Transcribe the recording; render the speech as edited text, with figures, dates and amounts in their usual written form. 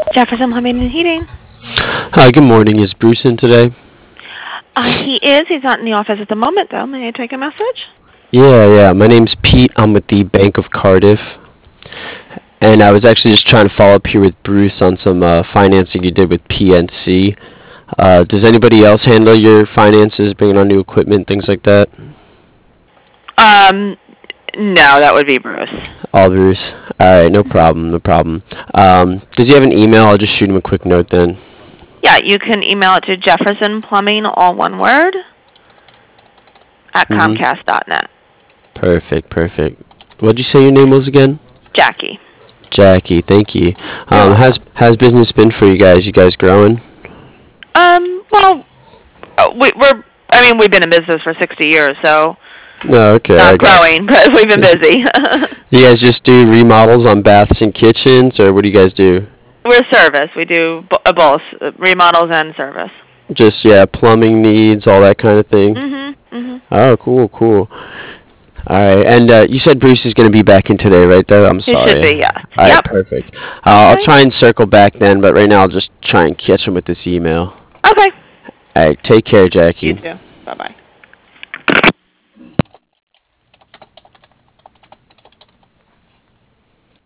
Jefferson Plumbing and Heating. Hi, good morning. Is Bruce in today? He is. He's not in the office at the moment, though. May I take a message? Yeah. My name's Pete. I'm with the Bank of Cardiff. And I was actually just trying to follow up here with Bruce on some financing you did with PNC. Does anybody else handle your finances, bringing on new equipment, things like that? No, that would be Bruce. All Bruce. All right, no problem. Does he have an email? I'll just shoot him a quick note then. Yeah, you can email it to Jefferson Plumbing, all one word, at Comcast.net. Perfect. What'd you say your name was again? Jackie. Jackie, thank you. How's business been for you guys? You guys growing? Well, we've been in business for 60 years, so Oh, okay. not growing, but we've been busy. You guys just do remodels on baths and kitchens, or what do you guys do? We're service. We do both remodels and service. Just, plumbing needs, all that kind of thing? Oh, cool. All right, and you said Bruce is going to be back in today, right, though? I'm sorry. He should be, yeah. All right, Yep. perfect. I'll try and circle back then, but right now I'll just try and catch him with this email. Okay. All right, take care, Jackie. You too. Bye-bye.